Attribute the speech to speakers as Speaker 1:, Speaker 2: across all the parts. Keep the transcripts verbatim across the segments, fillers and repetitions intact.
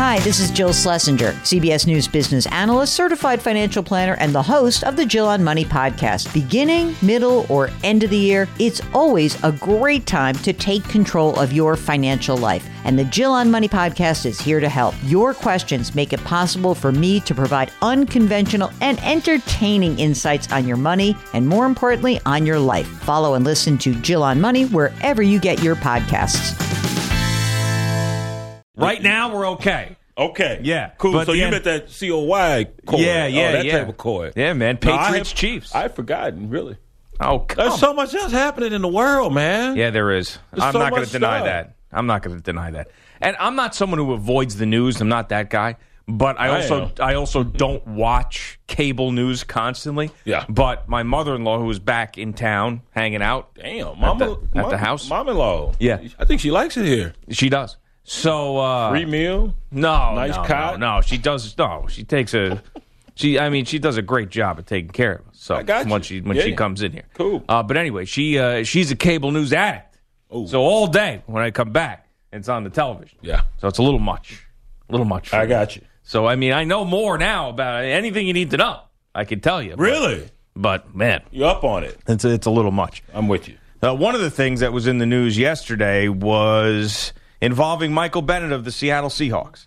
Speaker 1: Hi, this is Jill Schlesinger, C B S News business analyst, certified financial planner, and the host of the Jill on Money podcast. Beginning, middle, or end of the year, it's always a great time to take control of your financial life. And the Jill on Money podcast is here to help. Your questions make it possible for me to provide unconventional and entertaining insights on your money, and more importantly, on your life. Follow and listen to Jill on Money wherever you get your podcasts.
Speaker 2: Right now, we're okay.
Speaker 3: Okay.
Speaker 2: Yeah.
Speaker 3: Cool.
Speaker 2: But
Speaker 3: So you
Speaker 2: then-
Speaker 3: meant that C O Y chord.
Speaker 2: Yeah, yeah,
Speaker 3: oh, that
Speaker 2: yeah.
Speaker 3: type of chord.
Speaker 2: Yeah, man.
Speaker 3: No, I
Speaker 2: Patriots,
Speaker 3: had-
Speaker 2: Chiefs.
Speaker 3: I had forgotten, really.
Speaker 2: Oh, come
Speaker 3: There's so much else happening in the world, man.
Speaker 2: Yeah, there is.
Speaker 3: There's
Speaker 2: I'm
Speaker 3: so
Speaker 2: not going
Speaker 3: much
Speaker 2: to deny
Speaker 3: stuff.
Speaker 2: that. I'm not going to deny that. And I'm not someone who avoids the news. I'm not that guy. But I
Speaker 3: I
Speaker 2: also
Speaker 3: am.
Speaker 2: I also don't watch cable news constantly.
Speaker 3: Yeah.
Speaker 2: But my mother-in-law, who was back in town hanging out,
Speaker 3: Damn, mama,
Speaker 2: the- at
Speaker 3: mama-
Speaker 2: the house?
Speaker 3: Mom-in-law.
Speaker 2: Yeah.
Speaker 3: I think she likes it here.
Speaker 2: she does. So uh,
Speaker 3: Free meal.
Speaker 2: no,
Speaker 3: nice
Speaker 2: no,
Speaker 3: cot?
Speaker 2: no, no, she does. No, she takes a. She, I mean, she does a great job at taking care of us. So
Speaker 3: I got you.
Speaker 2: when she when
Speaker 3: Yeah,
Speaker 2: she
Speaker 3: yeah.
Speaker 2: comes in here,
Speaker 3: Cool.
Speaker 2: Uh, but anyway, she uh, she's a cable news addict.
Speaker 3: Ooh.
Speaker 2: So all day when I come back, it's on the television.
Speaker 3: Yeah.
Speaker 2: So it's a little much, a little much. for
Speaker 3: I
Speaker 2: me.
Speaker 3: got you.
Speaker 2: So I mean, I know more now about anything you need to know. I can tell you. but-
Speaker 3: Really?
Speaker 2: But, man,
Speaker 3: You up on it?
Speaker 2: it's a, it's a little much.
Speaker 3: I'm with you.
Speaker 2: Uh, one of the things that was in the news yesterday was involving Michael Bennett of the Seattle Seahawks.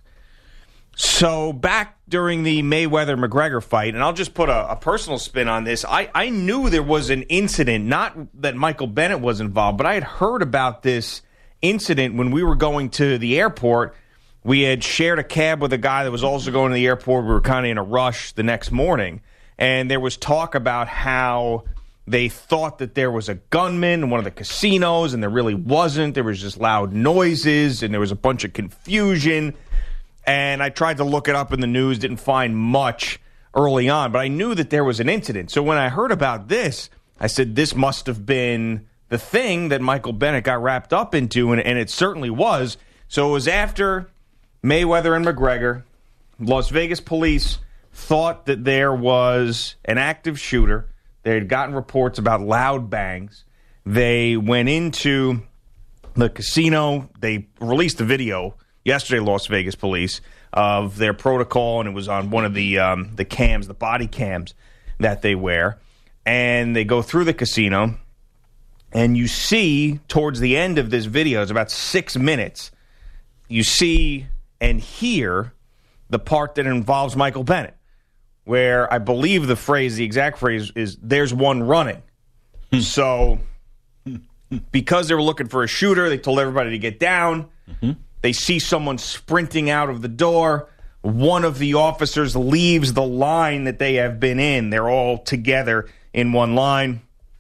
Speaker 2: So back during the Mayweather-McGregor fight, and I'll just put a, a personal spin on this, I, I knew there was an incident, not that Michael Bennett was involved, but I had heard about this incident when we were going to the airport. We had shared a cab with a guy that was also going to the airport. We were kind of in a rush the next morning, and there was talk about how they thought that there was a gunman in one of the casinos, and there really wasn't. There was just loud noises, and there was a bunch of confusion. And I tried to look it up in the news, didn't find much early on, but I knew that there was an incident. So when I heard about this, I said, this must have been the thing that Michael Bennett got wrapped up into, and, and it certainly was. So it was after Mayweather and McGregor. Las Vegas police thought that there was an active shooter. They had gotten reports about loud bangs. They went into the casino. They released a video yesterday, Las Vegas police, of their protocol, and it was on one of the um, the cams, the body cams that they wear. And they go through the casino, and you see towards the end of this video, it's about six minutes, you see and hear the part that involves Michael Bennett, where I believe the phrase, the exact phrase is, there's one running. So because they were looking for a shooter, they told everybody to get down. Mm-hmm. They see someone sprinting out of the door. One of the officers leaves the line that they have been in. They're all together in one line.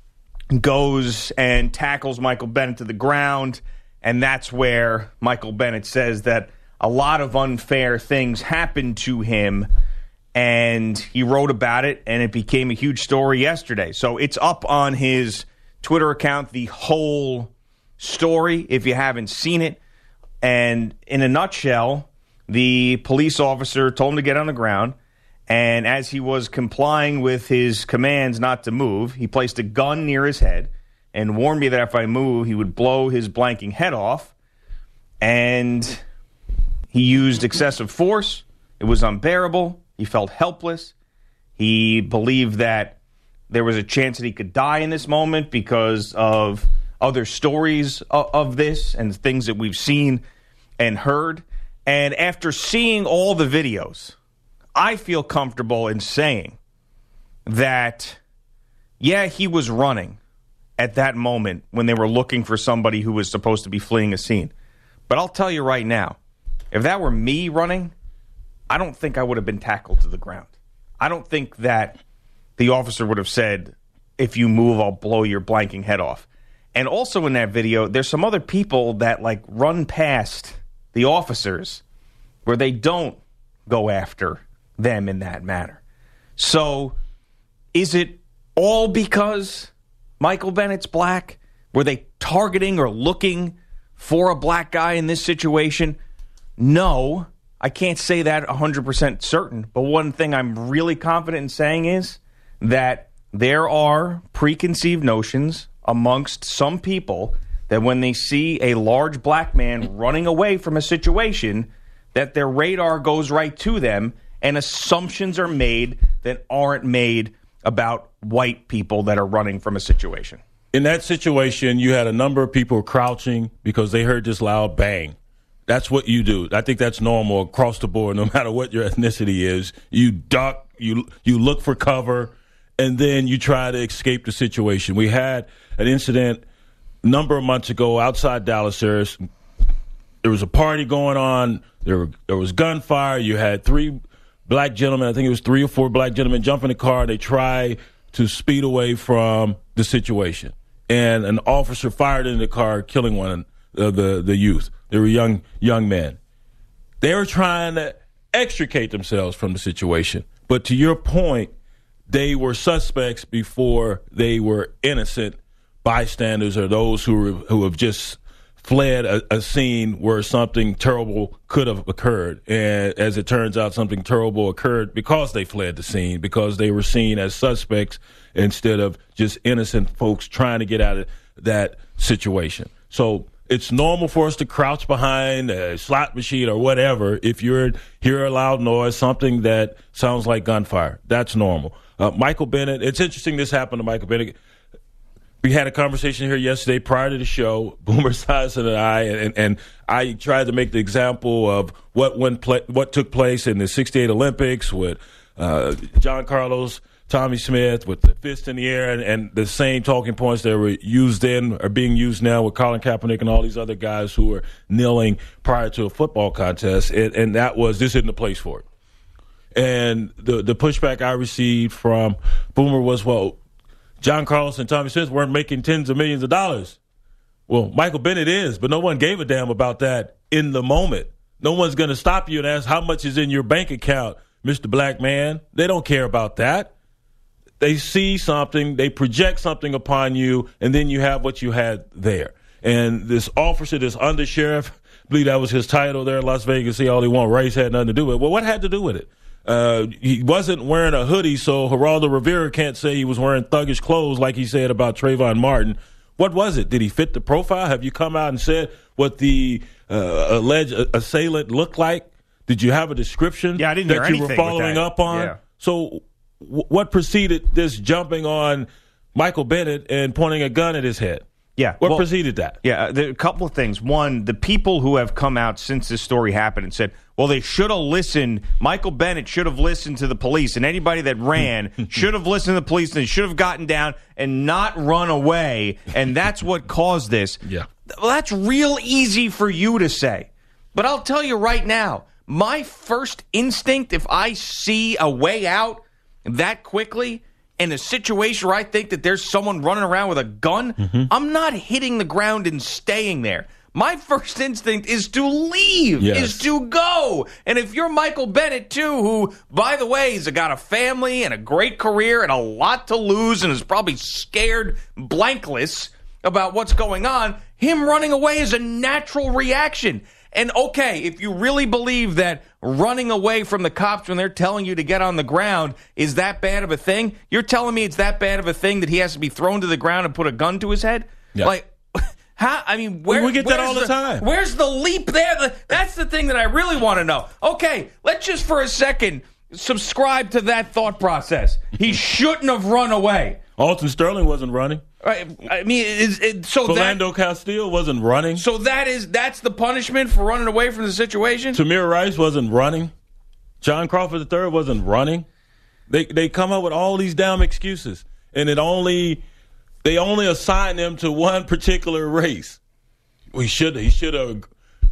Speaker 2: Goes and tackles Michael Bennett to the ground. And that's where Michael Bennett says that a lot of unfair things happened to him. And he wrote about it, and it became a huge story yesterday. So it's up on his Twitter account, the whole story, if you haven't seen it. And in a nutshell, the police officer told him to get on the ground, and as he was complying with his commands not to move, he placed a gun near his head and warned me that if I move, he would blow his blanking head off. And he used excessive force. It was unbearable. He felt helpless. He believed that there was a chance that he could die in this moment because of other stories of, of this and things that we've seen and heard. And after seeing all the videos, I feel comfortable in saying that, yeah, he was running at that moment when they were looking for somebody who was supposed to be fleeing a scene. But I'll tell you right now, if that were me running, I don't think I would have been tackled to the ground. I don't think that the officer would have said, if you move, I'll blow your blanking head off. And also in that video, there's some other people that like run past the officers where they don't go after them in that manner. So is it all because Michael Bennett's black? Were they targeting or looking for a black guy in this situation? No, I can't say that one hundred percent certain. But one thing I'm really confident in saying is that there are preconceived notions amongst some people that when they see a large black man running away from a situation, that their radar goes right to them and assumptions are made that aren't made about white people that are running from a situation.
Speaker 3: In that situation, you had a number of people crouching because they heard this loud bang. That's what you do. I think that's normal across the board, no matter what your ethnicity is. You duck, you you look for cover, and then you try to escape the situation. We had an incident a number of months ago outside Dallas. There was a party going on. There, were, there was gunfire. You had three black gentlemen, I think it was three or four black gentlemen, jump in the car. They try to speed away from the situation. And an officer fired into the car, killing one of the, the youth. They were young young men. They were trying to extricate themselves from the situation. But to your point, they were suspects before they were innocent bystanders or those who who have just fled a, a scene where something terrible could have occurred. And as it turns out, something terrible occurred because they fled the scene, because they were seen as suspects instead of just innocent folks trying to get out of that situation. So it's normal for us to crouch behind a slot machine or whatever if you hear a loud noise, something that sounds like gunfire. That's normal. Uh, Michael Bennett, it's interesting this happened to Michael Bennett. We had a conversation here yesterday prior to the show, Boomer Esiason and I, and, and I tried to make the example of what went play, what took place in the sixty-eight Olympics with uh, John Carlos, Tommy Smith, with the fist in the air, and, and the same talking points that were used then are being used now with Colin Kaepernick and all these other guys who were kneeling prior to a football contest, and, and that was, this isn't the place for it. And the the pushback I received from Boomer was, well, John Carlos and Tommy Smith weren't making tens of millions of dollars. Well, Michael Bennett is, but no one gave a damn about that in the moment. No one's going to stop you and ask how much is in your bank account, Mister Black Man. They don't care about that. They see something, they project something upon you, and then you have what you had there. And this officer, this undersheriff, I believe that was his title there in Las Vegas, see all he want, race had nothing to do with it. Well, what had to do with it? Uh, he wasn't wearing a hoodie, so Geraldo Rivera can't say he was wearing thuggish clothes like he said about Trayvon Martin. What was it? Did he fit the profile? Have you come out and said what the uh, alleged assailant looked like? Did you have a description
Speaker 2: yeah, I didn't
Speaker 3: that
Speaker 2: hear
Speaker 3: you were
Speaker 2: anything
Speaker 3: following up on?
Speaker 2: Yeah.
Speaker 3: So w- what preceded this jumping on Michael Bennett and pointing a gun at his head?
Speaker 2: Yeah.
Speaker 3: What
Speaker 2: well,
Speaker 3: preceded that?
Speaker 2: Yeah, there are a couple of things. One, the people who have come out since this story happened and said, well, they should have listened. Michael Bennett should have listened to the police, and anybody that ran should have listened to the police, and they should have gotten down and not run away, and that's what caused this.
Speaker 3: Yeah.
Speaker 2: Well, that's real easy for you to say. But I'll tell you right now, my first instinct, if I see a way out that quickly in a situation where I think that there's someone running around with a gun, mm-hmm. I'm not hitting the ground and staying there. My first instinct is to leave,
Speaker 3: yes.
Speaker 2: is to go. And if you're Michael Bennett, too, who, by the way, has got a family and a great career and a lot to lose and is probably scared blankless about what's going on, him running away is a natural reaction. And, okay, if you really believe that running away from the cops when they're telling you to get on the ground is that bad of a thing, you're telling me it's that bad of a thing that he has to be thrown to the ground and put a gun to his head?
Speaker 3: Yeah.
Speaker 2: Like, how? I mean, where,
Speaker 3: we get that all the,
Speaker 2: the
Speaker 3: time.
Speaker 2: Where's the leap there? The, that's the thing that I really want to know. Okay, let's just for a second subscribe to that thought process. He shouldn't have run away.
Speaker 3: Alton Sterling wasn't running.
Speaker 2: Right, I mean, is it, so
Speaker 3: Philando
Speaker 2: that,
Speaker 3: Castile wasn't running.
Speaker 2: So that is that's the punishment for running away from the situation?
Speaker 3: Tamir Rice wasn't running. John Crawford the third wasn't running. They they come up with all these damn excuses, and it only they only assign them to one particular race. We should he should have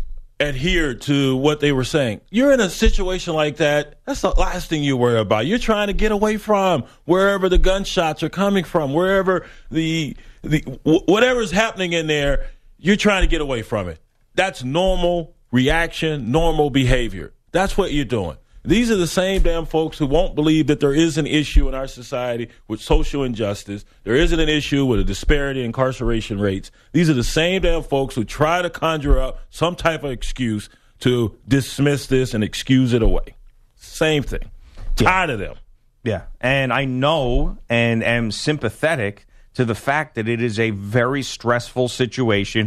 Speaker 3: adhered to what they were saying. You're in a situation like that, that's the last thing you worry about. You're trying to get away from wherever the gunshots are coming from, wherever the the whatever's happening in there, you're trying to get away from it. That's normal reaction, normal behavior. That's what you're doing. These are the same damn folks who won't believe that there is an issue in our society with social injustice. There isn't an issue with a disparity in incarceration rates. These are the same damn folks who try to conjure up some type of excuse to dismiss this and excuse it away. Same thing. Tired of them.
Speaker 2: Yeah, and I know and am sympathetic to the fact that it is a very stressful situation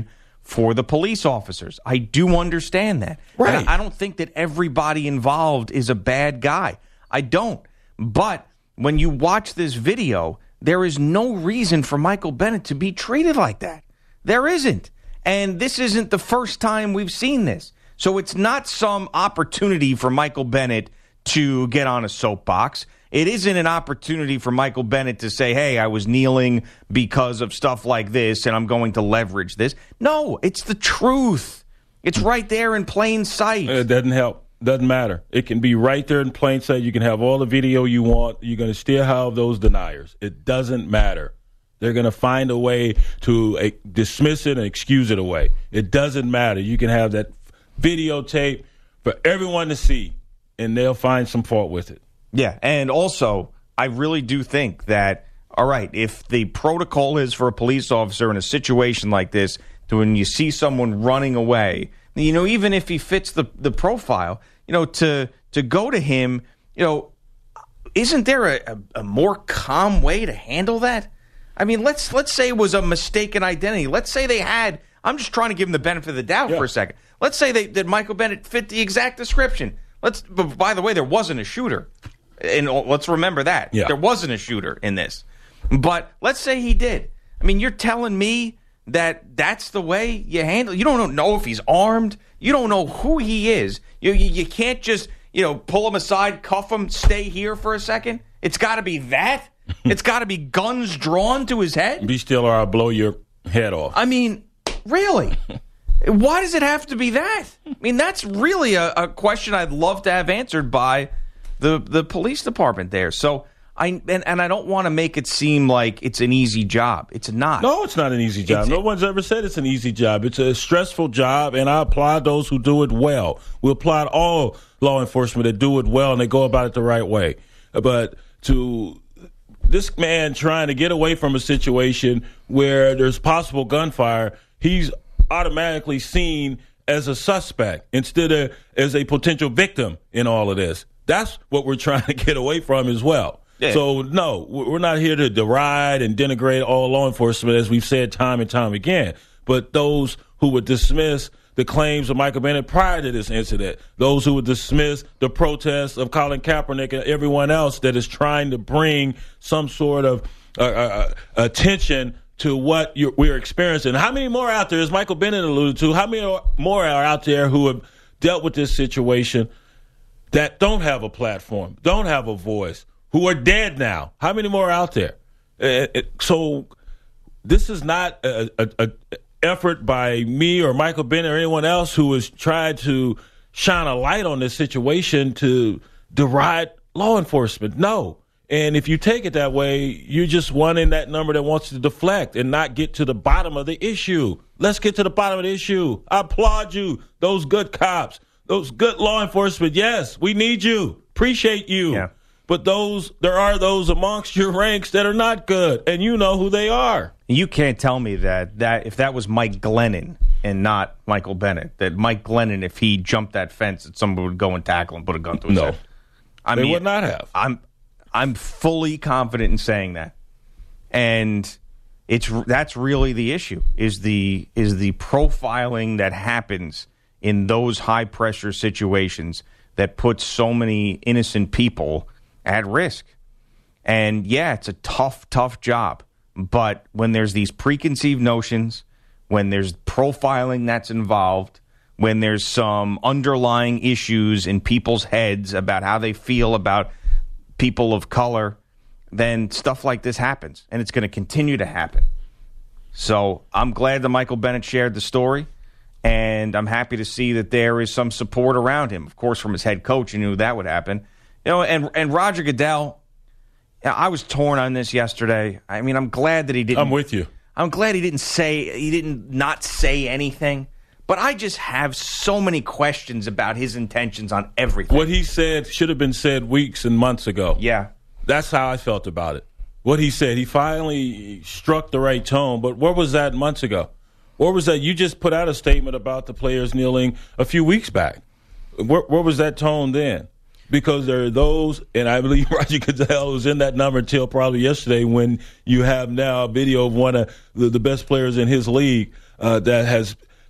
Speaker 2: for the police officers. I do understand that.
Speaker 3: Right.
Speaker 2: And I don't think that everybody involved is a bad guy. I don't. But when you watch this video, there is no reason for Michael Bennett to be treated like that. There isn't. And this isn't the first time we've seen this. So it's not some opportunity for Michael Bennett to get on a soapbox. It isn't an opportunity for Michael Bennett to say, hey, I was kneeling because of stuff like this and I'm going to leverage this. No, it's the truth. It's right there in plain sight.
Speaker 3: It doesn't help. Doesn't matter. It can be right there in plain sight. You can have all the video you want. You're going to still have those deniers. It doesn't matter. They're going to find a way to uh, dismiss it and excuse it away. It doesn't matter. You can have that videotape for everyone to see, and they'll find some fault with it.
Speaker 2: Yeah, and also, I really do think that, all right, if the protocol is for a police officer in a situation like this, to when you see someone running away, you know, even if he fits the, the profile, you know, to to go to him, you know, isn't there a, a, a more calm way to handle that? I mean, let's let's say it was a mistaken identity. Let's say they had, I'm just trying to give him the benefit of the doubt
Speaker 3: yeah.
Speaker 2: for a second. Let's say they, that Michael Bennett fit the exact description. Let's, but by the way, there wasn't a shooter. And let's remember that.
Speaker 3: Yeah.
Speaker 2: There wasn't a shooter in this. But let's say he did. I mean, you're telling me that that's the way you handle it? You don't know if he's armed. You don't know who he is. You, you, you can't just, you know, pull him aside, cuff him, stay here for a second. It's got to be that. It's got to be guns drawn to his head.
Speaker 3: Be still or I'll blow your head off.
Speaker 2: I mean, really? Why does it have to be that? I mean, that's really a, a question I'd love to have answered by the the police department there. So I and, and I don't want to make it seem like it's an easy job. It's not.
Speaker 3: No, it's not an easy job.
Speaker 2: It's,
Speaker 3: no one's ever said it's an easy job. It's a stressful job, and I applaud those who do it well. We applaud all law enforcement that do it well and they go about it the right way. But to this man trying to get away from a situation where there's possible gunfire, he's automatically seen as a suspect instead of as a potential victim in all of this. That's what we're trying to get away from as well. Yeah. So, no, we're not here to deride and denigrate all law enforcement, as we've said time and time again. But those who would dismiss the claims of Michael Bennett prior to this incident, those who would dismiss the protests of Colin Kaepernick and everyone else that is trying to bring some sort of uh, uh, attention to what you're, we're experiencing. How many more out there, as Michael Bennett alluded to, how many more are out there who have dealt with this situation that don't have a platform, don't have a voice, who are dead now? How many more are out there? Uh, it, so this is not a, a, a effort by me or Michael Bennett or anyone else who has tried to shine a light on this situation to deride law enforcement. No. And if you take it that way, you're just one in that number that wants to deflect and not get to the bottom of the issue. Let's get to the bottom of the issue. I applaud you, those good cops, those good law enforcement. Yes, we need you. Appreciate you.
Speaker 2: Yeah.
Speaker 3: But those, there are those amongst your ranks that are not good, and you know who they are.
Speaker 2: You can't tell me that, that if that was Mike Glennon and not Michael Bennett, that Mike Glennon, if he jumped that fence, that somebody would go and tackle and put a gun to his
Speaker 3: No.
Speaker 2: head. I
Speaker 3: They
Speaker 2: mean,
Speaker 3: would not have.
Speaker 2: I'm I'm fully confident in saying that, and it's that's really the issue is the is the profiling that happens in those high pressure situations that puts so many innocent people at risk. And yeah, it's a tough, tough job. But when there's these preconceived notions, when there's profiling that's involved, when there's some underlying issues in people's heads about how they feel about people of color, then stuff like this happens. And it's going to continue to happen. So I'm glad that Michael Bennett shared the story. And I'm happy to see that there is some support around him. Of course, from his head coach, he knew that would happen. You know, and and Roger Goodell, I was torn on this yesterday. I mean, I'm glad that he didn't.
Speaker 3: I'm with you.
Speaker 2: I'm glad he didn't say, he didn't not say anything. But I just have so many questions about his intentions on everything.
Speaker 3: What he said should have been said weeks and months ago.
Speaker 2: Yeah.
Speaker 3: That's how I felt about it. What he said, he finally struck the right tone. But where was that months ago? Where was that? You just put out a statement about the players kneeling a few weeks back. Where, where was that tone then? Because there are those, and I believe Roger Goodell was in that number until probably yesterday, when you have now a video of one of the, the best players in his league uh, that has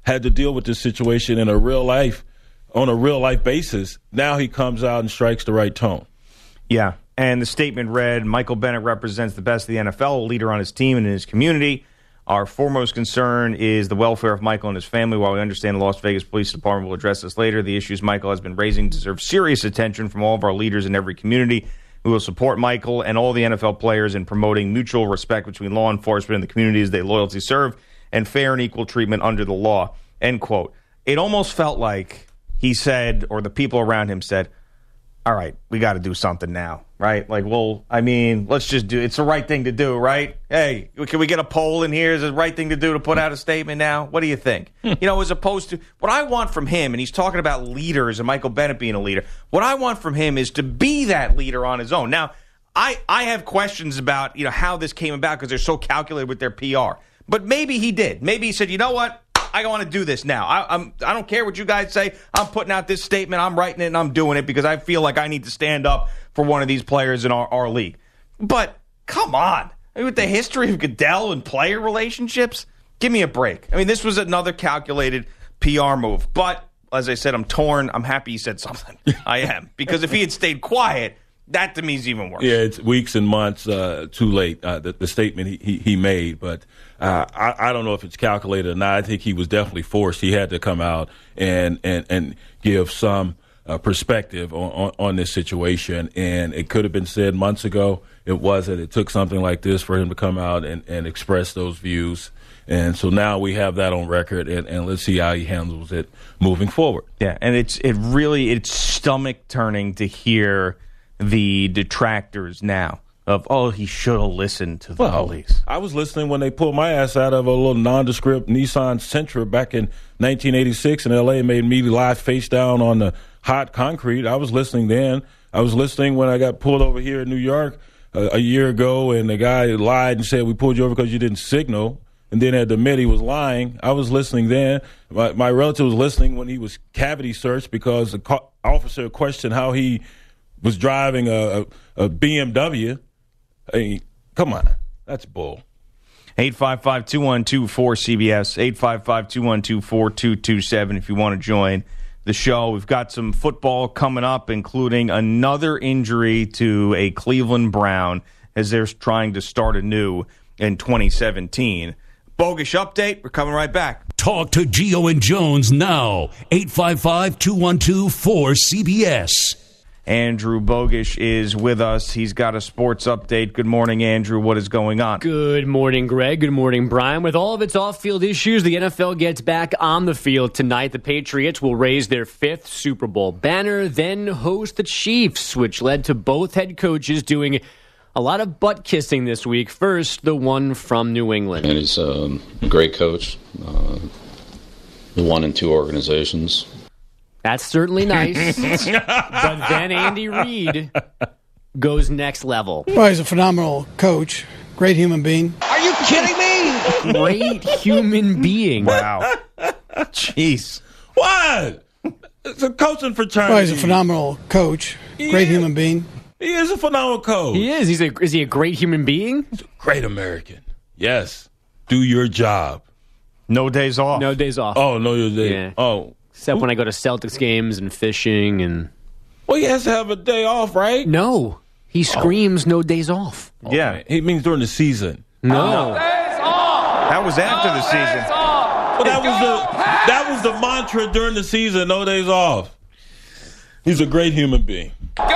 Speaker 3: had to deal with this situation in a real life, on a real life basis. Now he comes out and strikes the right tone.
Speaker 2: Yeah, and the statement read, Michael Bennett represents the best of the N F L, a leader on his team and in his community. Our foremost concern is the welfare of Michael and his family. While we understand the Las Vegas Police Department will address this later, the issues Michael has been raising deserve serious attention from all of our leaders in every community. We will support Michael and all the N F L players in promoting mutual respect between law enforcement and the communities they loyally serve and fair and equal treatment under the law, end quote. It almost felt like he said, or the people around him said, all right, we got to do something now, right? Like, well, I mean, let's just do it's the right thing to do, right? Hey, can we get a poll in here? Is it the right thing to do to put out a statement now? What do you think? You know, as opposed to what I want from him, and he's talking about leaders and Michael Bennett being a leader, what I want from him is to be that leader on his own. Now, I, I have questions about, you know, how this came about because they're so calculated with their P R. But maybe he did. Maybe he said, you know what? I want to do this now. I, I'm, I don't care what you guys say. I'm putting out this statement. I'm writing it, and I'm doing it because I feel like I need to stand up for one of these players in our, our league. But come on. I mean, with the history of Goodell and player relationships, give me a break. I mean, this was another calculated P R move. But, as I said, I'm torn. I'm happy he said something. I am. Because if he had stayed quiet, that to me is even worse.
Speaker 3: Yeah, it's weeks and months uh, too late, uh, the, the statement he, he, he made. But uh, I, I don't know if it's calculated or not. I think he was definitely forced. He had to come out and, and, and give some uh, perspective on, on, on this situation. And it could have been said months ago. It wasn't. It took something like this for him to come out and, and express those views. And so now we have that on record, and, and let's see how he handles it moving forward.
Speaker 2: Yeah, and it's it really it's stomach turning to hear the detractors now of, oh, he should have listened to the
Speaker 3: well,
Speaker 2: police.
Speaker 3: I was listening when they pulled my ass out of a little nondescript Nissan Sentra back in nineteen eighty-six in L A and made me lie face down on the hot concrete. I was listening then. I was listening when I got pulled over here in New York a, a year ago, and the guy lied and said, we pulled you over because you didn't signal, and then had to admit he was lying. I was listening then. My, my relative was listening when he was cavity searched because the co- officer questioned how he was driving a, a, a B M W. Hey, come on. That's bull.
Speaker 2: eight five five, two one two, four C B S, eight five five, two one two, four two two seven if you want to join the show. We've got some football coming up, including another injury to a Cleveland Brown as they're trying to start anew in twenty seventeen. Bogish update. We're coming right back.
Speaker 4: Talk to Gio and Jones now. eight five five, two one two, four C B S.
Speaker 2: Andrew Bogish is with us. He's got a sports update. Good morning, Andrew. What is going on?
Speaker 5: Good morning, Greg. Good morning, Brian. With all of its off-field issues, the N F L gets back on the field tonight. The Patriots will raise their fifth Super Bowl banner, then host the Chiefs, which led to both head coaches doing a lot of butt-kissing this week. First, the one from New England.
Speaker 6: And he's um, a great coach. Uh, one in two organizations.
Speaker 5: That's certainly nice. But then Andy Reid goes next level.
Speaker 7: Well, he's a phenomenal coach. Great human being.
Speaker 8: Are you kidding me?
Speaker 5: Great human being.
Speaker 2: Wow. Jeez.
Speaker 3: What? It's a coaching fraternity.
Speaker 7: Well, he's a phenomenal coach.
Speaker 3: He
Speaker 7: Great
Speaker 3: is.
Speaker 7: human being.
Speaker 3: He is a phenomenal coach.
Speaker 5: He is. He's a, is he a great human being?
Speaker 3: He's a great American. Yes. Do your job.
Speaker 2: No days off.
Speaker 5: No days off.
Speaker 3: Oh, no, your day.
Speaker 5: Yeah.
Speaker 3: Oh.
Speaker 5: Except when I go to Celtics games and fishing and...
Speaker 3: Well, he has to have a day off, right?
Speaker 5: No. He screams no days off.
Speaker 2: Yeah.
Speaker 3: Okay. He means during the season.
Speaker 5: No.
Speaker 2: That was after the season.
Speaker 3: Well, that was the that was the mantra during the season, no days off. He's a great human being.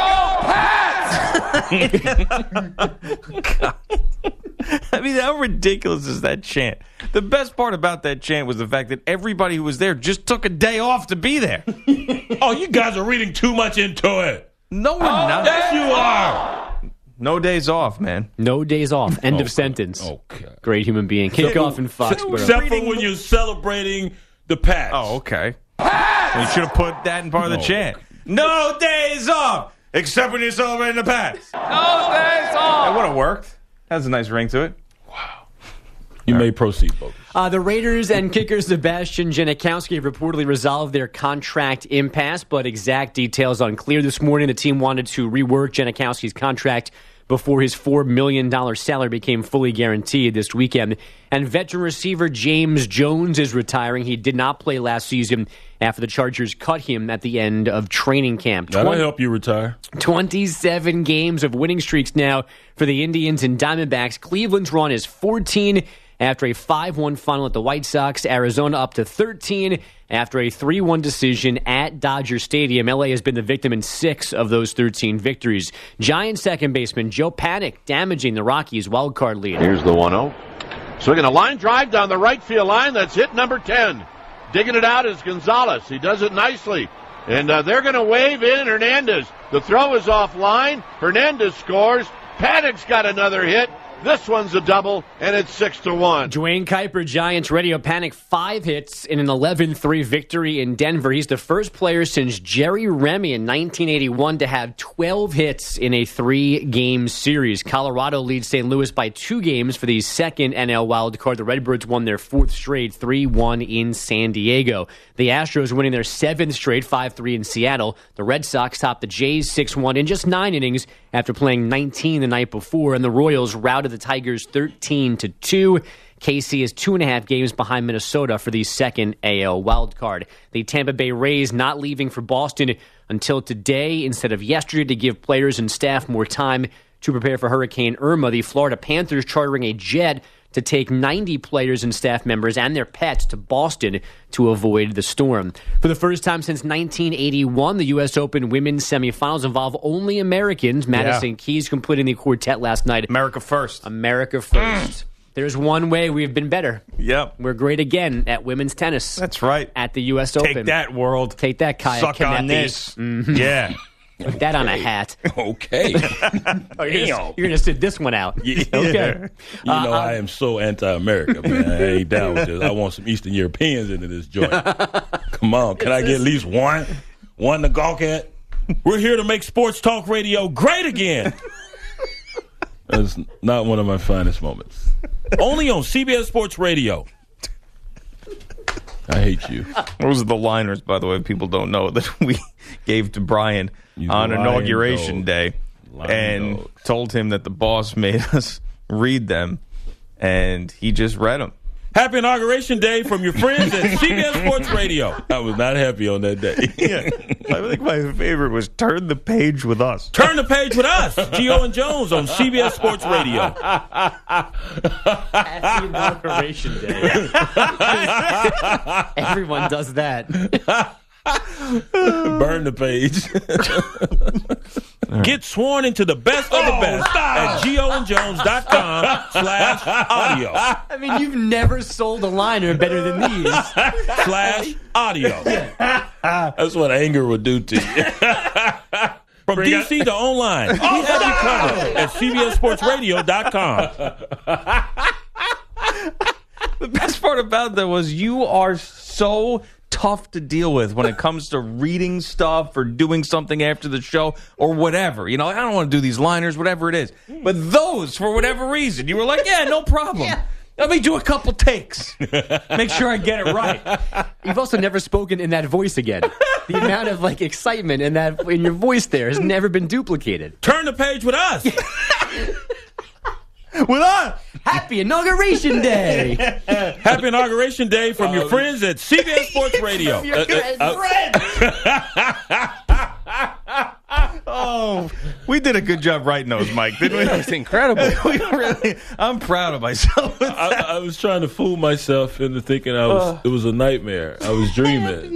Speaker 2: I mean, how ridiculous is that chant? The best part about that chant was the fact that everybody who was there just took a day off to be there.
Speaker 3: Oh, you guys are reading too much into it.
Speaker 2: No, we're not.
Speaker 3: Yes, you are.
Speaker 2: No days off, man.
Speaker 5: No days off. End
Speaker 3: Okay.
Speaker 5: of sentence.
Speaker 3: Okay.
Speaker 5: Great human being. Kick
Speaker 3: Except-
Speaker 5: off in Foxborough.
Speaker 3: Except for when you're celebrating the Pats.
Speaker 2: Oh, okay. You should have put that in part of the
Speaker 3: No.
Speaker 2: chant. No days off, except when you're celebrating the Pats. No days off. It would have worked. Has a nice ring to it.
Speaker 3: You may proceed, folks.
Speaker 5: Uh, the Raiders and kicker Sebastian Janikowski have reportedly resolved their contract impasse, but exact details unclear. This morning, the team wanted to rework Janikowski's contract before his four million dollars salary became fully guaranteed this weekend. And veteran receiver James Jones is retiring. He did not play last season after the Chargers cut him at the end of training camp.
Speaker 3: That'll help you retire.
Speaker 5: twenty-seven games of winning streaks now for the Indians and Diamondbacks. Cleveland's run is fourteen after a five one final at the White Sox. Arizona up to thirteen after a three one decision at Dodger Stadium. L A has been the victim in six of those thirteen victories. Giants second baseman Joe Panik damaging the Rockies' wild-card lead.
Speaker 9: Here's the one oh. Swinging a line drive down the right field line. That's hit number ten. Digging it out is Gonzalez. He does it nicely. And uh, they're going to wave in Hernandez. The throw is offline. Hernandez scores. Panik's got another hit. This one's a double, and it's six to one.
Speaker 5: Dwayne Kuiper, Giants radio Panik, five hits in an eleven three victory in Denver. He's the first player since Jerry Remy in nineteen eighty-one to have twelve hits in a three-game series. Colorado leads Saint Louis by two games for the second N L wildcard. The Redbirds won their fourth straight, three one in San Diego. The Astros winning their seventh straight, five three in Seattle. The Red Sox topped the Jays six one in just nine innings after playing nineteen the night before, and the Royals routed the Tigers thirteen to two. K C is two and a half games behind Minnesota for the second A L wildcard. The Tampa Bay Rays not leaving for Boston until today instead of yesterday to give players and staff more time to prepare for Hurricane Irma. The Florida Panthers chartering a jet to take ninety players and staff members and their pets to Boston to avoid the storm. For the first time since nineteen eighty-one, the U S Open women's semifinals involve only Americans. Madison yeah. Keys completing the quartet last night.
Speaker 2: America first.
Speaker 5: America first. Mm. There's one way we've been better.
Speaker 2: Yep.
Speaker 5: We're great again at women's tennis.
Speaker 2: That's right.
Speaker 5: At the U S Open.
Speaker 2: Take that, world.
Speaker 5: Take that, Kaya
Speaker 2: Suck
Speaker 5: Kanepi.
Speaker 2: on this.
Speaker 5: Mm-hmm.
Speaker 2: Yeah.
Speaker 5: Put that on a hat.
Speaker 3: Okay.
Speaker 5: oh, you're going to sit this one out.
Speaker 3: Yeah.
Speaker 5: Okay.
Speaker 3: You know, uh, I am so anti-America, man. I ain't down with this. I want some Eastern Europeans into this joint. Come on. Can I get at least one? One to gawk at? We're here to make sports talk radio great again. That's not one of my finest moments. Only on C B S Sports Radio. I hate you.
Speaker 2: Those are the liners, by the way. People don't know that we gave to Brian you on Inauguration dog. Day lying and dog. Told him that the boss made us read them, and he just read them.
Speaker 3: Happy Inauguration Day from your friends at C B S Sports Radio. I was not happy on that day.
Speaker 2: Yeah. I think my favorite was Turn the Page with Us.
Speaker 3: Turn the Page with Us. Gio and Jones on C B S Sports Radio.
Speaker 5: Happy Inauguration Day. Everyone does that.
Speaker 3: Burn the page. Get sworn into the best of the best oh, at geo and jones dot com slash audio.
Speaker 5: I mean, you've never sold a liner better than these.
Speaker 3: Slash audio. That's what anger would do to you. From Bring D C up. To online, we have you covered at c b s sports radio dot com.
Speaker 2: The best part about that was you are so tough to deal with when it comes to reading stuff or doing something after the show or whatever. You know, I don't want to do these liners, whatever it is. But those, for whatever reason, you were like, yeah, no problem. Yeah. Let me do a couple takes. Make sure I get it right.
Speaker 5: You've also never spoken in that voice again. The amount of like excitement in that in your voice there has never been duplicated.
Speaker 3: Turn the page with us.
Speaker 2: With us.
Speaker 5: Happy Inauguration Day.
Speaker 3: Happy Inauguration Day from oh, your friends at C B S Sports Radio.
Speaker 5: From your uh, uh,
Speaker 2: friends. Oh, we did a good job writing those, Mike, didn't we?
Speaker 5: That was incredible.
Speaker 2: we really, I'm proud of myself.
Speaker 3: I, I was trying to fool myself into thinking I was. Uh, it was a nightmare. I was dreaming.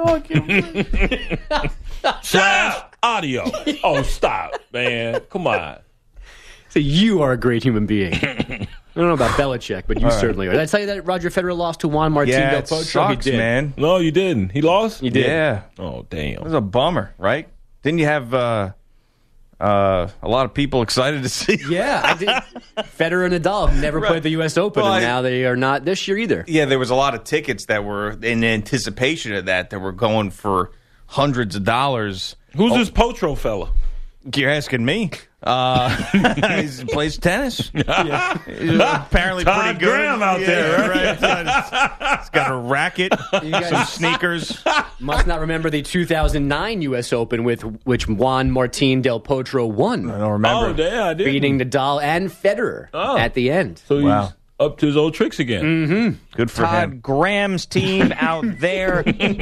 Speaker 3: Slash audio. Oh, stop, man! Come on.
Speaker 5: So you are a great human being. I don't know about Belichick, but you All certainly right. are. Did I tell you that Roger Federer lost to Juan Martín
Speaker 2: yeah,
Speaker 5: del
Speaker 2: it
Speaker 5: Potro?
Speaker 2: sucks,
Speaker 5: he did.
Speaker 2: man.
Speaker 3: No, you didn't. He lost?
Speaker 5: You did.
Speaker 2: Yeah.
Speaker 3: Oh, damn.
Speaker 2: It was a bummer, right? Didn't you have uh, uh, a lot of people excited to see?
Speaker 5: Yeah, I did. Federer and Nadal have never right. played the U S Open, well, and I, now they are not this year either.
Speaker 2: Yeah, there was a lot of tickets that were in anticipation of that that were going for hundreds of dollars.
Speaker 3: Who's
Speaker 2: oh.
Speaker 3: this Potro fella?
Speaker 2: You're asking me. Uh, he plays tennis. Yeah. He's apparently
Speaker 3: Todd
Speaker 2: pretty good.
Speaker 3: Graham out
Speaker 2: yeah,
Speaker 3: there,
Speaker 2: right? right. He's got a racket, some sneakers.
Speaker 5: Must not remember the two thousand nine U S Open with which Juan Martín Del Potro won.
Speaker 2: I don't remember.
Speaker 3: Oh, yeah, I did.
Speaker 5: Beating Nadal and Federer
Speaker 3: oh.
Speaker 5: at the end.
Speaker 3: So he's
Speaker 2: wow.
Speaker 3: up to his old tricks again.
Speaker 5: Mm-hmm.
Speaker 2: Good for
Speaker 1: Todd
Speaker 2: him.
Speaker 1: Graham's team out there.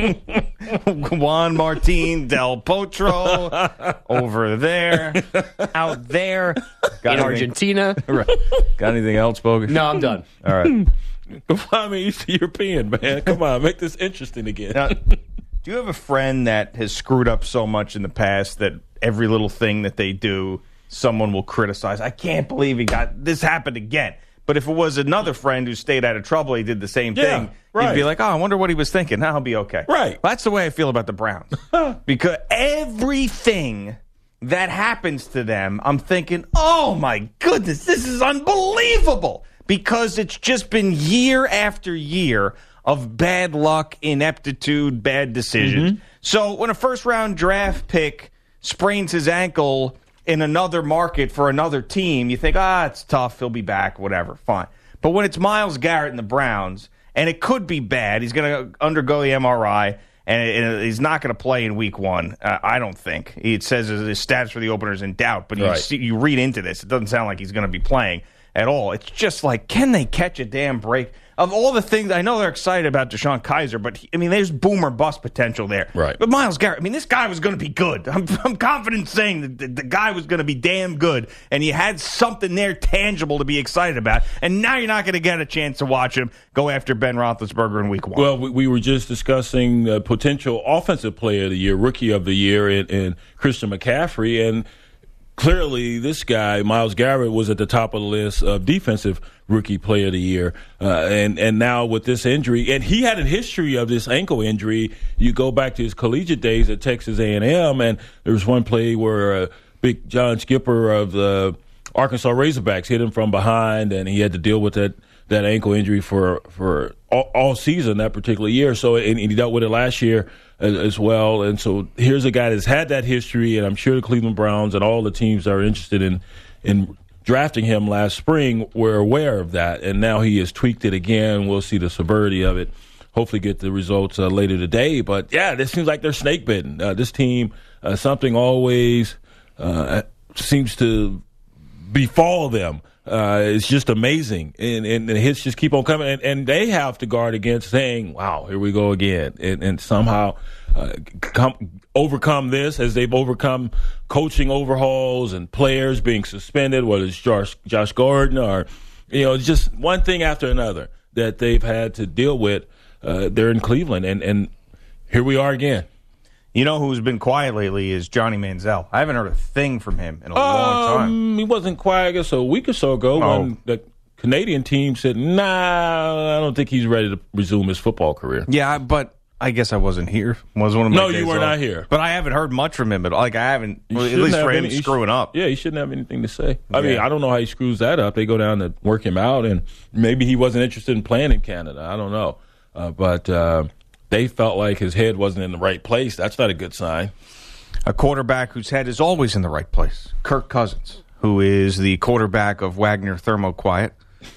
Speaker 2: Juan Martín Del Potro over there.
Speaker 1: out there.
Speaker 2: Got
Speaker 5: in
Speaker 2: anything,
Speaker 5: Argentina.
Speaker 2: right. Got anything else, Bogus?
Speaker 5: No, I'm done.
Speaker 2: All right.
Speaker 3: Go find me Eastern European, man. Come on, make this interesting again.
Speaker 2: Now, do you have a friend that has screwed up so much in the past that every little thing that they do, someone will criticize? I can't believe he got this happened again. But if it was another friend who stayed out of trouble, he did the same
Speaker 3: Yeah,
Speaker 2: thing,
Speaker 3: right.
Speaker 2: you'd be like, oh, I wonder what he was thinking. Nah, I'll be okay.
Speaker 3: Right.
Speaker 2: That's the way I feel about the Browns. Because everything that happens to them, I'm thinking, oh, my goodness, this is unbelievable. Because it's just been year after year of bad luck, ineptitude, bad decisions. Mm-hmm. So when a first-round draft pick sprains his ankle in another market for another team, you think, ah, it's tough, he'll be back, whatever, fine. But when it's Myles Garrett and the Browns, and it could be bad, he's going to undergo the M R I, and he's not going to play in week one, uh, I don't think. It says his stats for the opener is in doubt, but you,
Speaker 3: Right.
Speaker 2: see, you read into this, it doesn't sound like he's going to be playing at all. It's just like, can they catch a damn break? Of all the things, I know they're excited about Deshaun Kaiser, but, he, I mean, there's boom or bust potential there.
Speaker 3: Right.
Speaker 2: But Myles Garrett, I mean, this guy was going to be good. I'm, I'm confident saying that the, the guy was going to be damn good, and he had something there tangible to be excited about, and now you're not going to get a chance to watch him go after Ben Roethlisberger in week one.
Speaker 3: Well, we, we were just discussing uh, potential offensive player of the year, rookie of the year, in, in Christian McCaffrey, and clearly this guy, Myles Garrett, was at the top of the list of defensive rookie player of the year. Uh, and, and now with this injury, and he had a history of this ankle injury. You go back to his collegiate days at Texas A and M, and there was one play where uh, big John Skipper of the Arkansas Razorbacks hit him from behind, and he had to deal with that, that ankle injury for, for all, all season that particular year. So and, and he dealt with it last year as, as well. And so here's a guy that's had that history, and I'm sure the Cleveland Browns and all the teams that are interested in in drafting him last spring were aware of that. And now he has tweaked it again. We'll see the severity of it. Hopefully get the results uh, later today. But, yeah, this seems like they're snake bitten. Uh, this team, uh, something always uh, seems to befall them. Uh, it's just amazing. And, and the hits just keep on coming. And, and they have to guard against saying, wow, here we go again. And, and somehow uh, come, overcome this as they've overcome coaching overhauls and players being suspended, whether it's Josh, Josh Gordon or, you know, just one thing after another that they've had to deal with. Uh, they're in Cleveland. And, and here we are again.
Speaker 2: You know who's been quiet lately is Johnny Manziel. I haven't heard a thing from him in a
Speaker 3: Um,
Speaker 2: long time.
Speaker 3: He wasn't quiet, I guess, a week or so ago
Speaker 2: Oh.
Speaker 3: when the Canadian team said, nah, I don't think he's ready to resume his football career.
Speaker 2: Yeah, but I guess I wasn't here. Was one of my
Speaker 3: No,
Speaker 2: days
Speaker 3: you were
Speaker 2: off.
Speaker 3: not here.
Speaker 2: But I haven't heard much from him. But like I haven't,
Speaker 3: He
Speaker 2: well, at
Speaker 3: shouldn't
Speaker 2: least
Speaker 3: have
Speaker 2: for him
Speaker 3: any- he
Speaker 2: screwing
Speaker 3: sh-
Speaker 2: up.
Speaker 3: Yeah, he shouldn't have anything to say. I mean,
Speaker 2: Yeah.
Speaker 3: I don't know how he screws that up. They go down to work him out, and maybe he wasn't interested in playing in Canada. I don't know. Uh, but uh, they felt like his head wasn't in the right place. That's not a good sign.
Speaker 2: A quarterback whose head is always in the right place. Kirk Cousins, who is the quarterback of Wagner Thermoquiet,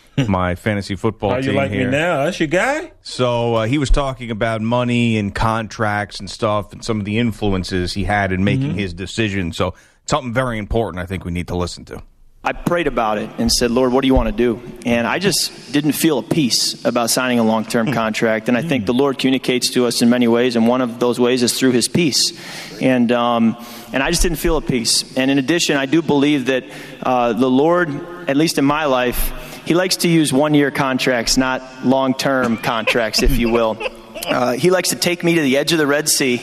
Speaker 2: my fantasy football
Speaker 3: How
Speaker 2: team
Speaker 3: you like
Speaker 2: here.
Speaker 3: me now? That's your guy?
Speaker 2: So uh, he was talking about money and contracts and stuff and some of the influences he had in making
Speaker 3: Mm-hmm.
Speaker 2: his decision. So something very important I think we need to listen to.
Speaker 10: I prayed about it and said, Lord, what do you want to do? And I just didn't feel a peace about signing a long-term contract. And I think the Lord communicates to us in many ways, and one of those ways is through his peace. And um, and I just didn't feel a peace. And in addition, I do believe that uh, the Lord, at least in my life, he likes to use one-year contracts, not long-term contracts, if you will. Uh, he likes to take me to the edge of the Red Sea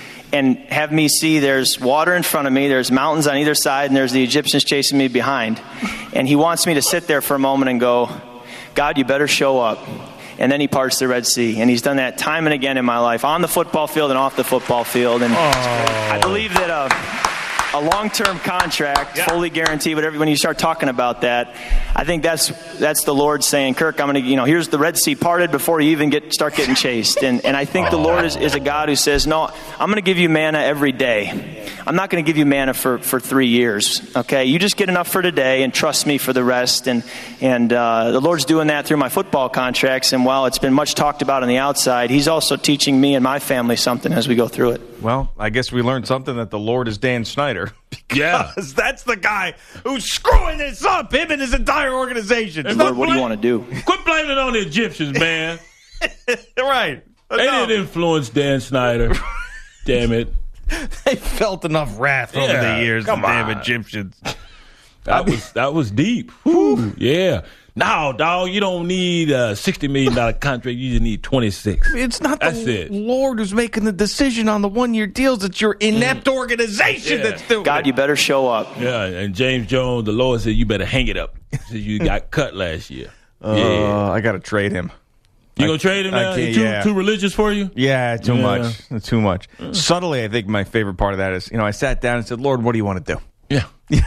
Speaker 10: and have me see there's water in front of me, there's mountains on either side, and there's the Egyptians chasing me behind. And he wants me to sit there for a moment and go, God, you better show up. And then he parts the Red Sea. And he's done that time and again in my life, on the football field and off the football field. And I believe that uh, a long-term contract, yeah. fully guaranteed, whatever, when you start talking about that, I think that's that's the Lord saying, Kirk, I'm going to, you know, here's the Red Sea parted before you even get start getting chased. And and I think the Lord is, is a God who says, no, I'm going to give you manna every day. I'm not going to give you manna for, for three years, okay? You just get enough for today and trust me for the rest. And, and uh, the Lord's doing that through my football contracts. And while it's been much talked about on the outside, he's also teaching me and my family something as we go through it.
Speaker 2: Well, I guess we learned something that the Lord is Dan Snyder. Because
Speaker 3: yeah.
Speaker 2: that's the guy who's screwing this up, him and his entire organization.
Speaker 10: Hey, Lord, what do you want to do?
Speaker 3: Quit blaming it on the Egyptians, man.
Speaker 2: Right.
Speaker 3: They didn't influence Dan Snyder. Damn it.
Speaker 2: They felt enough wrath yeah, over the years, the damn Egyptians.
Speaker 3: That was that was deep. Whew, yeah. No, dog, you don't need a sixty million dollars contract. You just need twenty-six.
Speaker 2: It's not
Speaker 3: that's
Speaker 2: the
Speaker 3: it.
Speaker 2: Lord who's making the decision on the one-year deals. It's your inept mm. organization yeah. that's doing
Speaker 10: God,
Speaker 2: it.
Speaker 10: you better show up.
Speaker 3: Yeah, and James Jones, the Lord said, you better hang it up. Said you got cut last year.
Speaker 2: Uh, yeah. I got to trade him.
Speaker 3: You going to trade him now? Too,
Speaker 2: yeah.
Speaker 3: too religious for you?
Speaker 2: Yeah, too
Speaker 3: yeah.
Speaker 2: much. Too much. Mm. Subtly, I think my favorite part of that is, you know, I sat down and said, Lord, what do you want to do?
Speaker 3: Yeah.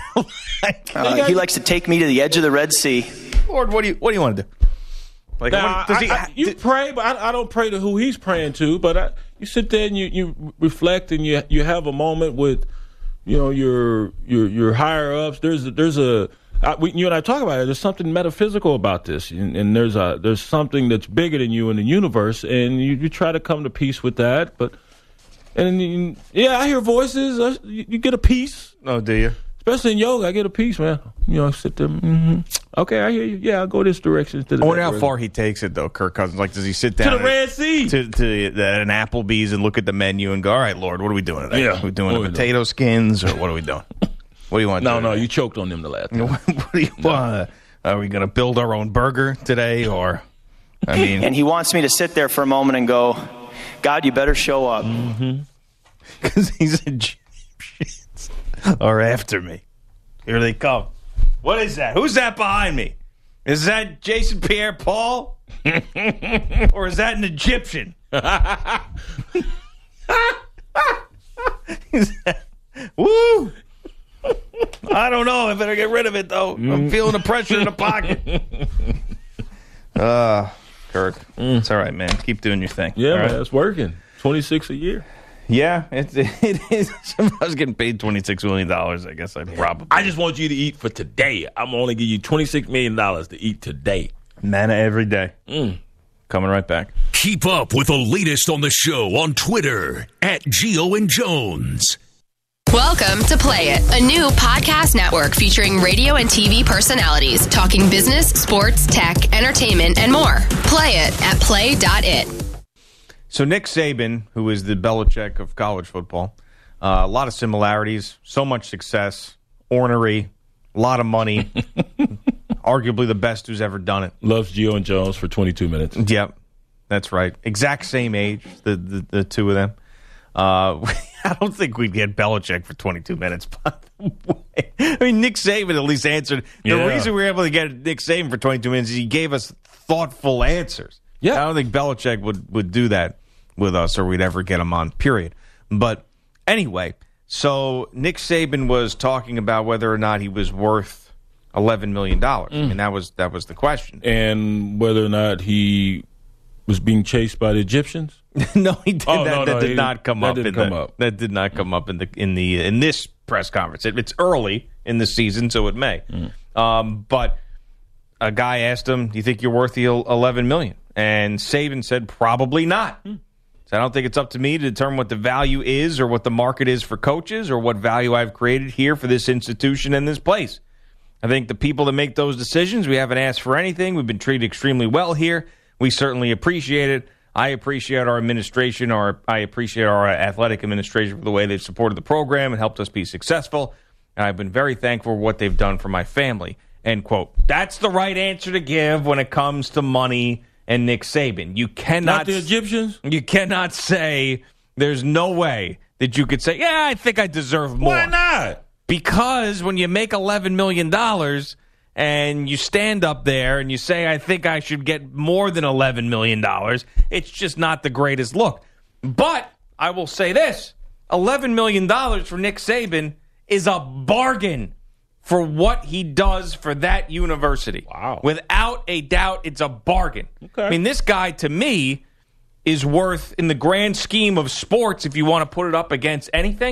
Speaker 10: like, uh, he likes to take me to the edge of the Red Sea.
Speaker 2: Lord, what do you what do you want to do? Like,
Speaker 3: now,
Speaker 2: what, does
Speaker 3: I,
Speaker 2: he,
Speaker 3: I, you did, pray, but I, I don't pray to who he's praying to. But I, you sit there and you, you reflect and you you have a moment with, you know, your your your higher ups. There's there's a I, we, you and I talk about it. There's something metaphysical about this, and, and there's a there's something that's bigger than you in the universe, and you, you try to come to peace with that. But and you, yeah, I hear voices. I, you, you get a peace.
Speaker 2: Oh, do you?
Speaker 3: Especially in yoga, I get a peace, man. You know, I sit there. Mm-hmm. Okay, I hear you. Yeah, I'll go this direction. To the
Speaker 2: I wonder how far he takes it, though, Kirk Cousins. Like, does he sit down
Speaker 3: to the Red Sea
Speaker 2: to, to the, an Applebee's and look at the menu and go, "All right, Lord, what are we doing today?
Speaker 3: Yeah,
Speaker 2: are we doing the potato doing? skins, or what are we doing? What do you want?
Speaker 3: No,
Speaker 2: to do
Speaker 3: no,
Speaker 2: today?
Speaker 3: You choked on them the last time.
Speaker 2: What do you no. want? Are we going to build our own burger today, or I mean?"
Speaker 10: And he wants me to sit there for a moment and go, "God, you better show up,"
Speaker 2: because mm-hmm. he's Egyptians are after me. Here they come. What is that? Who's that behind me? Is that Jason Pierre-Paul? Or is that an Egyptian? that, woo! I don't know. I better get rid of it, though. I'm feeling the pressure in the pocket. Uh, Kirk, mm. it's all right, man. Keep doing your thing.
Speaker 3: Yeah, man,
Speaker 2: right?
Speaker 3: It's working. twenty-six a year.
Speaker 2: Yeah, it, it is. If I was getting paid twenty-six million dollars, I guess I'd probably.
Speaker 3: I just want you to eat for today. I'm only give you twenty-six million dollars to eat today.
Speaker 2: Manna every day. Mm. Coming right back.
Speaker 4: Keep up with the latest on the show on Twitter at Gio and Jones.
Speaker 11: Welcome to Play It, a new podcast network featuring radio and T V personalities talking business, sports, tech, entertainment, and more. Play it at play dot it.
Speaker 2: So Nick Saban, who is the Belichick of college football, uh, a lot of similarities, so much success, ornery, a lot of money, arguably the best who's ever done it.
Speaker 3: Loves Gio and Jones for twenty-two minutes.
Speaker 2: Yep, that's right. Exact same age, the the, the two of them. Uh, I don't think we'd get Belichick for twenty-two minutes, by the way. I mean, Nick Saban at least answered. The
Speaker 3: yeah.
Speaker 2: reason we were able to get Nick Saban for twenty-two minutes is he gave us thoughtful answers. Yeah. I don't think Belichick would, would do that with us, or we'd ever get him on, period. But anyway, so Nick Saban was talking about whether or not he was worth eleven million dollars. Mm. And that was that was the question.
Speaker 3: And whether or not he was being chased by the Egyptians?
Speaker 2: No, he did.
Speaker 3: Oh,
Speaker 2: that
Speaker 3: no,
Speaker 2: that
Speaker 3: no,
Speaker 2: did
Speaker 3: he,
Speaker 2: not come
Speaker 3: that
Speaker 2: up.
Speaker 3: Didn't
Speaker 2: in
Speaker 3: come
Speaker 2: the,
Speaker 3: up.
Speaker 2: That did not come up in the in the in this press conference. It, it's early in the season, so it may. Mm. Um, but a guy asked him, "Do you think you're worth the eleven million dollars?" And Saban said, "Probably not." Mm. So I don't think it's up to me to determine what the value is or what the market is for coaches or what value I've created here for this institution and this place. I think the people that make those decisions, we haven't asked for anything. We've been treated extremely well here. We certainly appreciate it. I appreciate our administration, or I appreciate our athletic administration for the way they've supported the program and helped us be successful. And I've been very thankful for what they've done for my family. End quote. That's the right answer to give when it comes to money and Nick Saban. You cannot,
Speaker 3: Not the Egyptians?
Speaker 2: You cannot say there's no way that you could say, yeah, I think I deserve more.
Speaker 3: Why not?
Speaker 2: Because when you make eleven million dollars and you stand up there and you say, I think I should get more than eleven million dollars, it's just not the greatest look. But I will say this, eleven million dollars for Nick Saban is a bargain for what he does for that university.
Speaker 3: Wow.
Speaker 2: Without a doubt, it's a bargain.
Speaker 3: Okay.
Speaker 2: I mean, this guy, to me, is worth, in the grand scheme of sports, if you want to put it up against anything,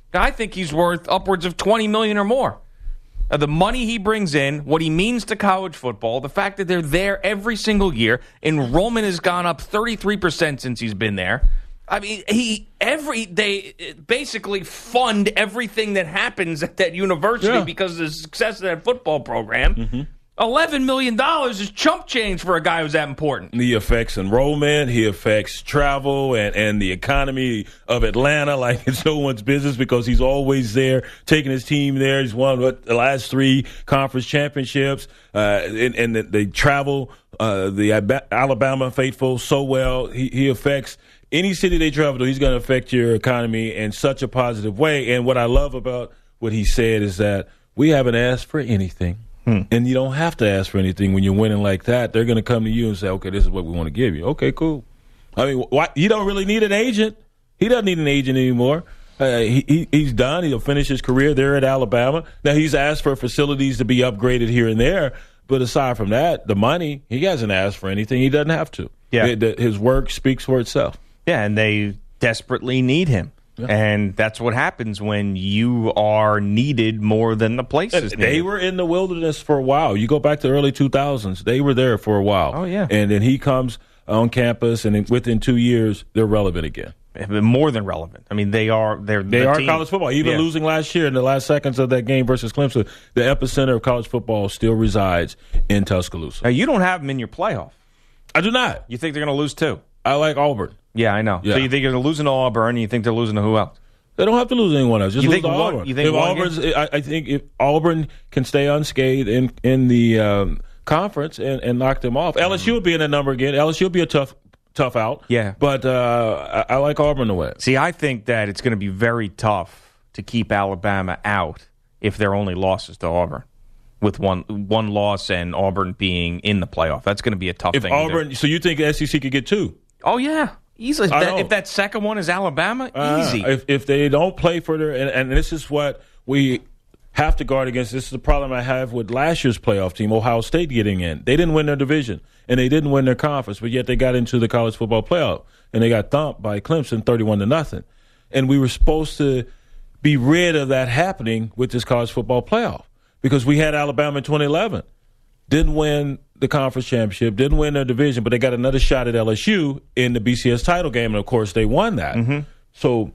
Speaker 2: I think he's worth upwards of twenty million dollars or more. Uh, the money he brings in, what he means to college football, the fact that they're there every single year, enrollment has gone up thirty-three percent since he's been there. I mean, he every they basically fund everything that happens at that university yeah. because of the success of that football program. Mm-hmm. eleven million dollars is chump change for a guy who's that important.
Speaker 3: He affects enrollment. He affects travel and, and the economy of Atlanta like it's no one's business because he's always there, taking his team there. He's won what, the last three conference championships, uh, and, and they travel uh, the Alabama faithful so well. He, he affects any city they travel to. He's going to affect your economy in such a positive way. And what I love about what he said is that we haven't asked for anything. Hmm. And you don't have to ask for anything when you're winning like that. They're going to come to you and say, okay, this is what we want to give you. Okay, cool. I mean, why, you don't really need an agent. He doesn't need an agent anymore. Uh, he, he He's done. He'll finish his career there at Alabama. Now, he's asked for facilities to be upgraded here and there. But aside from that, the money, he hasn't asked for anything. He doesn't have to.
Speaker 2: Yeah.
Speaker 3: It, the, his work speaks for itself.
Speaker 2: Yeah, and they desperately need him. Yeah. And that's what happens when you are needed more than the places.
Speaker 3: They needed. Were in the wilderness for a while. You go back to the early two thousands. They were there for a while.
Speaker 2: Oh, yeah.
Speaker 3: And then he comes on campus, and within two years, they're relevant again.
Speaker 2: More than relevant. I mean, they are. They're
Speaker 3: they
Speaker 2: the
Speaker 3: are
Speaker 2: team.
Speaker 3: College football. Even yeah. losing last year in the last seconds of that game versus Clemson, the epicenter of college football still resides in Tuscaloosa.
Speaker 2: Now, you don't have them in your playoff.
Speaker 3: I do not.
Speaker 2: You think they're going to lose too?
Speaker 3: I like Auburn.
Speaker 2: Yeah, I know.
Speaker 3: Yeah.
Speaker 2: So you think they're losing to Auburn, and you think they're losing to who else?
Speaker 3: They don't have to lose anyone else. Just
Speaker 2: you
Speaker 3: lose
Speaker 2: think
Speaker 3: to
Speaker 2: one,
Speaker 3: Auburn.
Speaker 2: You think
Speaker 3: if Auburn's, I, I think if Auburn can stay unscathed in in the um, conference and, and knock them off, L S U will be in a number again. L S U will be a tough tough out.
Speaker 2: Yeah,
Speaker 3: but uh, I, I like Auburn to win.
Speaker 2: See, I think that it's going to be very tough to keep Alabama out if their only losses to Auburn. With one one loss and Auburn being in the playoff, that's going to be a tough
Speaker 3: if
Speaker 2: thing.
Speaker 3: Auburn, so you think the S E C could get two?
Speaker 2: Oh yeah, easily. If that, if that second one is Alabama,
Speaker 3: uh,
Speaker 2: easy.
Speaker 3: If if they don't play for their and, and this is what we have to guard against. This is the problem I have with last year's playoff team, Ohio State getting in. They didn't win their division and they didn't win their conference, but yet they got into the college football playoff and they got thumped by Clemson, thirty-one to nothing. And we were supposed to be rid of that happening with this college football playoff. Because we had Alabama in twenty eleven, didn't win the conference championship, didn't win their division, but they got another shot at L S U in the B C S title game, and of course they won that. Mm-hmm. So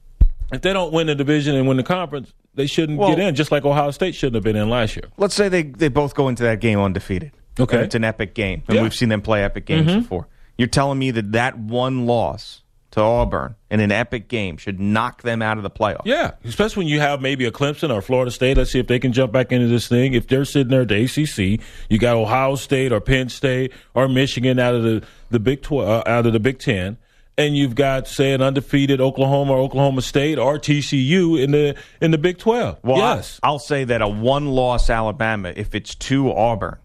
Speaker 3: if they don't win the division and win the conference, they shouldn't well, get in, just like Ohio State shouldn't have been in last year.
Speaker 2: Let's say they, they both go into that game undefeated.
Speaker 3: Okay.
Speaker 2: And it's an epic game, and
Speaker 3: yeah.
Speaker 2: we've seen them play epic games mm-hmm. before. You're telling me that that one loss to Auburn in an epic game should knock them out of the playoff.
Speaker 3: Yeah, especially when you have maybe a Clemson or Florida State. Let's see if they can jump back into this thing. If they're sitting there at the A C C, you got Ohio State or Penn State or Michigan out of the, the Big twelve, uh, out of the Big Ten, and you've got, say, an undefeated Oklahoma or Oklahoma State or T C U in the in the Big twelve.
Speaker 2: Well,
Speaker 3: yes.
Speaker 2: I'll say that a one-loss Alabama, if it's to Auburn,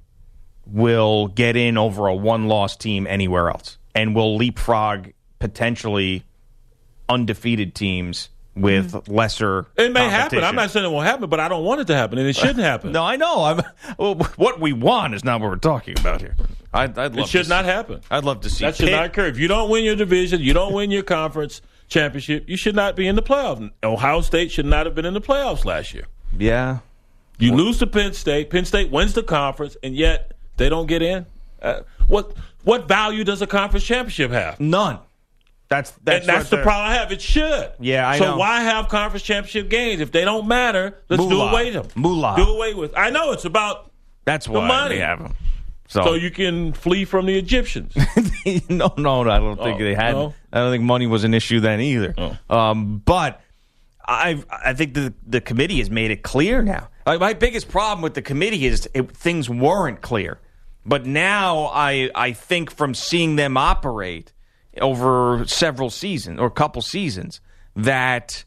Speaker 2: will get in over a one-loss team anywhere else and will leapfrog potentially undefeated teams with lesser
Speaker 3: It may happen. I'm not saying it won't happen, but I don't want it to happen, and it shouldn't happen.
Speaker 2: No, I know. I'm, well, what we want is not what we're talking about here. I'd, I'd love
Speaker 3: it should
Speaker 2: to
Speaker 3: not
Speaker 2: see,
Speaker 3: happen.
Speaker 2: I'd love to see
Speaker 3: that should
Speaker 2: Pitt.
Speaker 3: not occur. If you don't win your division, you don't win your conference championship, you should not be in the playoffs. Ohio State should not have been in the playoffs last year.
Speaker 2: Yeah.
Speaker 3: You well, lose to Penn State. Penn State wins the conference, and yet they don't get in. Uh, what what value does a conference championship have?
Speaker 2: None. That's that's,
Speaker 3: and that's the problem I have. It should.
Speaker 2: Yeah, I
Speaker 3: so
Speaker 2: know.
Speaker 3: So why have conference championship games if they don't matter? Let's
Speaker 2: Moolah.
Speaker 3: do away with them.
Speaker 2: Moolah.
Speaker 3: Do away with. I know it's about.
Speaker 2: That's why
Speaker 3: the money.
Speaker 2: they have them. So.
Speaker 3: so you can flee from the Egyptians.
Speaker 2: no, no, no, I don't think
Speaker 3: oh,
Speaker 2: they had.
Speaker 3: No?
Speaker 2: I don't think money was an issue then either.
Speaker 3: Oh.
Speaker 2: Um, but I, I think the the committee has made it clear now. Like, my biggest problem with the committee is it, things weren't clear, but now I I think from seeing them operate over several seasons or a couple seasons that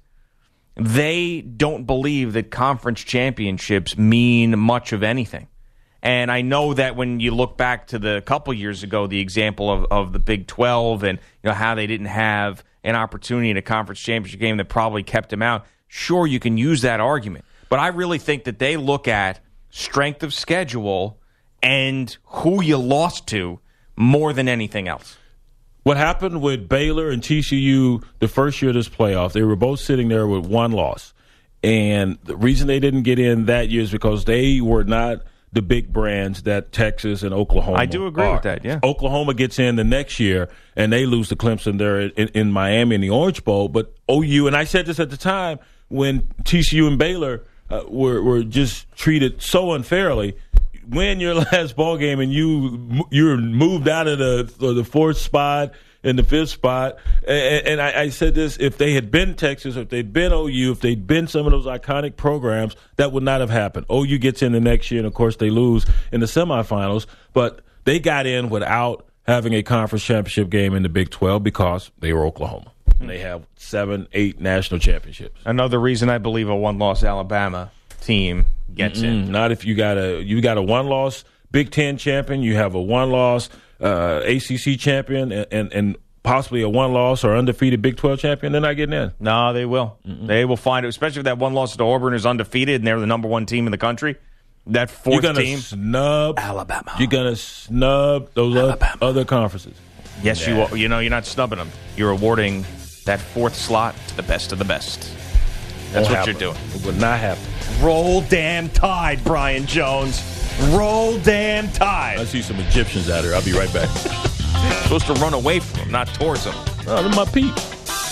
Speaker 2: they don't believe that conference championships mean much of anything. And I know that when you look back to the couple years ago, the example of, of the Big twelve and you know how they didn't have an opportunity in a conference championship game that probably kept them out, sure, you can use that argument. But I really think that they look at strength of schedule and who you lost to more than anything else.
Speaker 3: What happened with Baylor and T C U the first year of this playoff, they were both sitting there with one loss. And the reason they didn't get in that year is because they were not the big brands that Texas and Oklahoma
Speaker 2: I do agree
Speaker 3: are.
Speaker 2: with that, yeah.
Speaker 3: Oklahoma gets in the next year, and they lose to Clemson there in, in Miami in the Orange Bowl. But O U, and I said this at the time, when T C U and Baylor uh, were, were just treated so unfairly, win your last ball game and you you're moved out of the the fourth spot in the fifth spot. And, and I, I said this: if they had been Texas, if they'd been O U, if they'd been some of those iconic programs, that would not have happened. O U gets in the next year, and of course they lose in the semifinals. But they got in without having a conference championship game in the Big twelve because they were Oklahoma. And they have seven, eight national championships.
Speaker 2: Another reason I believe a one-loss Alabama team gets
Speaker 3: Mm-mm,
Speaker 2: in.
Speaker 3: Not if you got a you got a one-loss Big Ten champion, you have a one-loss uh, A C C champion, and, and, and possibly a one-loss or undefeated Big twelve champion. They're not getting in.
Speaker 2: No, they will. Mm-mm. They will find it, especially if that one loss to Auburn is undefeated and they're the number one team in the country. That fourth
Speaker 3: You're gonna
Speaker 2: team,
Speaker 3: snub
Speaker 2: Alabama.
Speaker 3: You're gonna snub those
Speaker 2: Alabama.
Speaker 3: other conferences.
Speaker 2: Yes, yeah. you will. You know, you're not snubbing them. You're awarding that fourth slot to the best of the best. That's
Speaker 3: Won't
Speaker 2: what
Speaker 3: happen.
Speaker 2: you're doing.
Speaker 3: It would not happen.
Speaker 2: Roll damn tide, Brian Jones. Roll damn tide.
Speaker 3: I see some Egyptians out here. I'll be right back.
Speaker 2: Supposed to run away from them, not towards them.
Speaker 3: Oh, they're my peeps.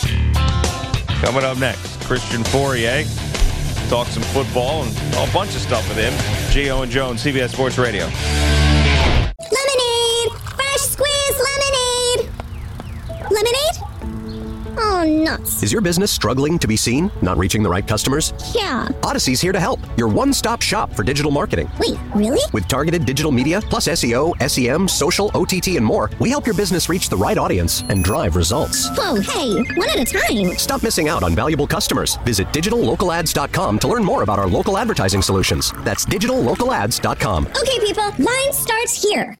Speaker 2: Coming up next, Christian Fourier. Talk some football and a whole bunch of stuff with him. Gio and Jones, C B S Sports Radio.
Speaker 12: Lemonade! Fresh squeezed lemonade! Lemonade? Oh, nuts.
Speaker 13: Is your business struggling to be seen? Not reaching the right customers?
Speaker 12: Yeah.
Speaker 13: Odyssey's here to help. Your one-stop shop for digital marketing.
Speaker 12: Wait, really?
Speaker 13: With targeted digital media, plus S E O, S E M, social, O T T, and more, we help your business reach the right audience and drive results.
Speaker 12: Whoa, hey, one at a time.
Speaker 13: Stop missing out on valuable customers. Visit digital local ads dot com to learn more about our local advertising solutions. That's digital local ads dot com.
Speaker 12: Okay, people, line starts here.